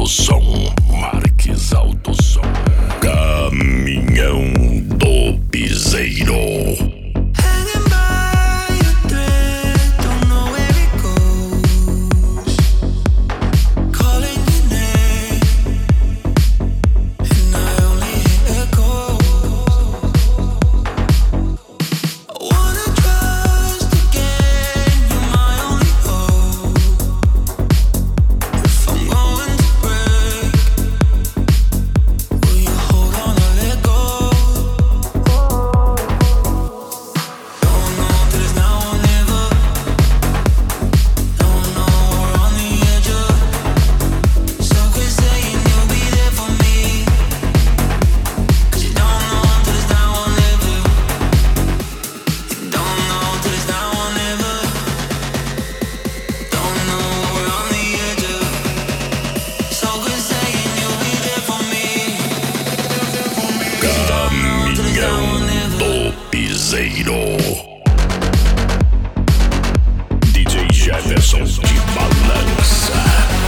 Alto Som, Marques Alto Som. Caminhão do Piseiro. DJ Jefferson de balança.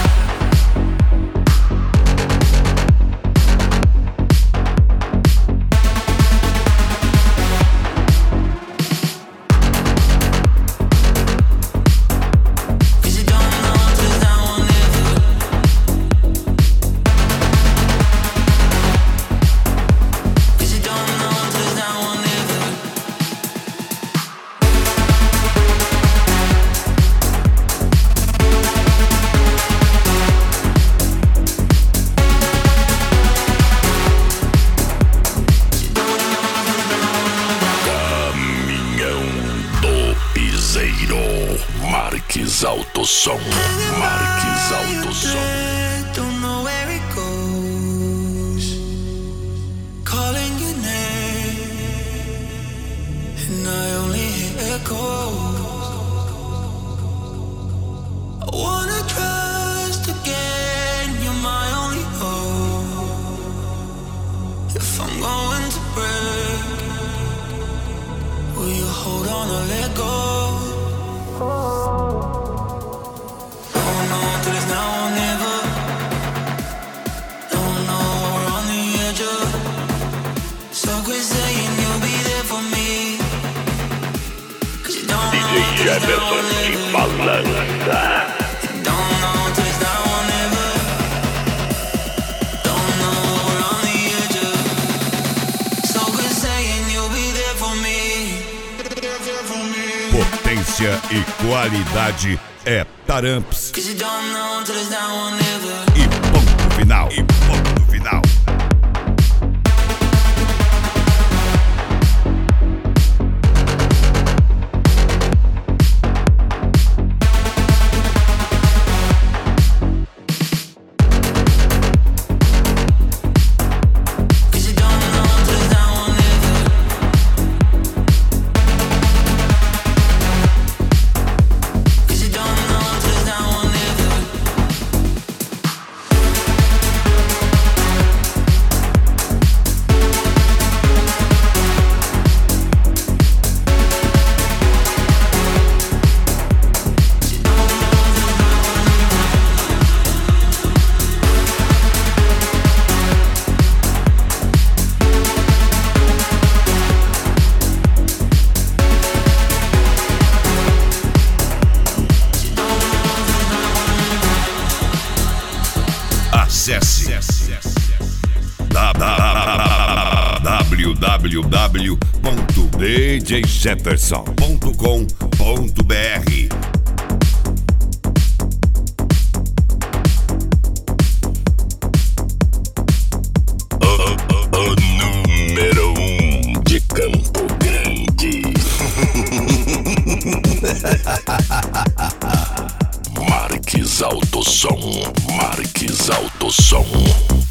Marques Alto Som, Marques Alto Som. Don't know where it goes. Calling your name, and I only hear echoes. I wanna trust again. You're my only hope. If I'm going to break, will you hold on or let go? DJ Jefferson de balança. Potência e qualidade é Taramps. E ponto final. E ponto final. Acesse www.djjefferson.com.br. O número 1 de Campo Grande. Marques Alto Som, Marques Alto Som.